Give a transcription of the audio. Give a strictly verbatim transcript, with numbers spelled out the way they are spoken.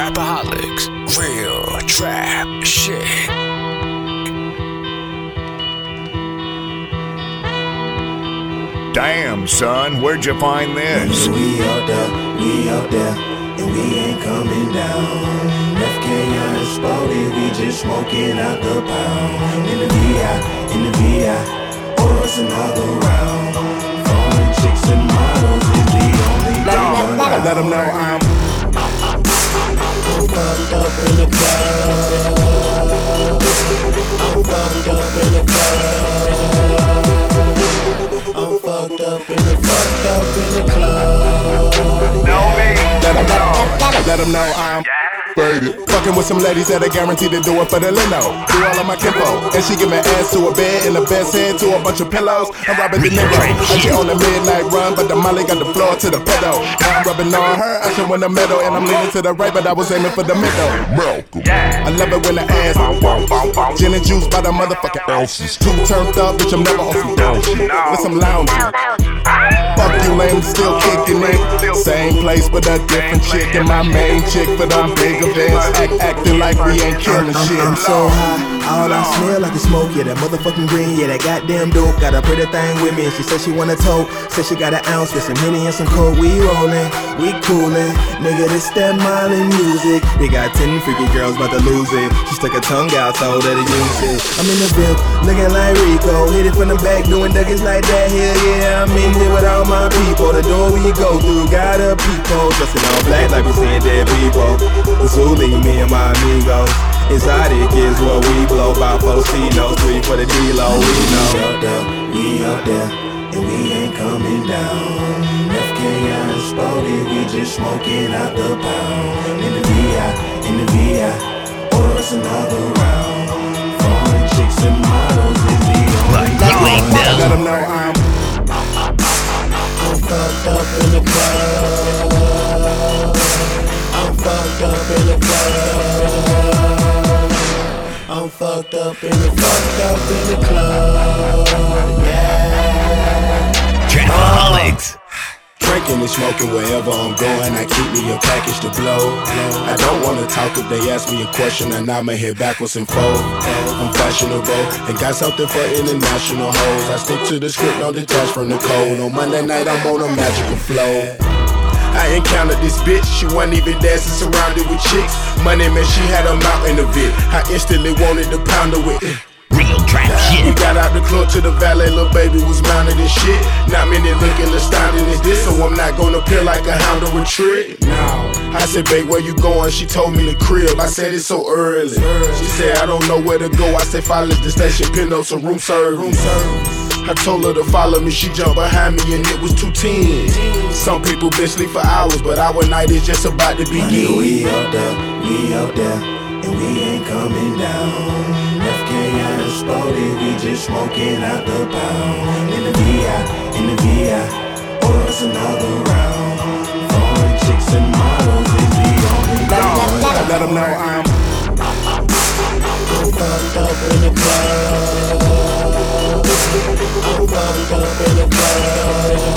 Trapaholics, real trap shit. Damn, son, where'd you find this? We out there, we out there, and we ain't coming down. F K I exploded, we just smoking out the pound. In the V I, in the V I, pour us another round. Foreign chicks and models is the only thing. I let them know I'm I'm fucked up in the club. I'm fucked up in the club. I'm fucked up in the fucked up in the club. let them know, let them know I'm faded. Fucking with some ladies that are guaranteed to do it for the lino. Do all of my kinfo, and she give me ass to a bed and the best head to a bunch of pillows. I'm robbing the nigga. I she on the midnight run, but the molly got the floor to the pedal. Now I'm rubbing on her, I should win the medal, and I'm leaning to the right, but I was aiming for the middle. I love it when the ass gin and juice by the motherfucking ounces. Two turned up, bitch, I'm never off some with some lounging. Fuck you lame, still kicking it. Same place but a different chick, and my main chick for them big events. Act, acting like we ain't killing I'm, shit. I'm so high, all I smell like is smoke. Yeah, that motherfucking green, yeah, that goddamn dope. Got a pretty thing with me, and she said she wanna tote. Said she got an ounce with some Henny and some coke. We rollin', we coolin', nigga, this that Miley music. They got ten freaky girls about to lose it. She stuck her tongue out, told her to use it. I'm in the Ville, looking like Rico. Hit it from the back, doing duckets like that. Hell yeah, I'm in here with all my people. The door we go through, got a peephole. Dressing all black like we seeing dead people. Zuli, me and my amigos. Exotic is what we blow. By four C-Nos, three for the D-Lo, we know. We out there, we out there, and we ain't coming down. F K I exploded, we just smoking out the pound. In the V I, in the V I, pour us another round. Foreign chicks and models is the only thing. Let them know I'm I'm fucked up in the club. I'm fucked up in the club. I'm fucked up in the fucked up in the club. Yeah. Trapaholics. Drinking and smoking wherever I'm going. I keep me a package to blow. I don't wanna talk if they ask me a question, and I'ma hit backwards and forth. I'm fashionable and got something for international hoes. I stick to the script, don't detach from the code. On Monday night, I'm on a magical flow. I encountered this bitch, she wasn't even dancing, surrounded with chicks. Money man, she had a mountain of it. I instantly wanted to pound her with it. Real trap We shit. got out the club to the valet, little baby was mounted and shit. Not many looking astounding as this, so I'm not gonna appear like a hound or a trick. No. I said, babe, where you going? She told me the crib. I said, it's so early. She said, I don't know where to go. I said, follow the station, Pinto, some room service. Room service. I told her to follow me, she jumped behind me and it was two ten. Some people been sleep for hours, but our night is just about to begin. We out there, we out there, and we ain't coming down. F K I exploded, we just smoking out the pound. In the V I, in the V I, pour us another round. Foreign chicks and models is the only thing. let them know I'm I'm fucked up in the club. I'm fucked up in the club.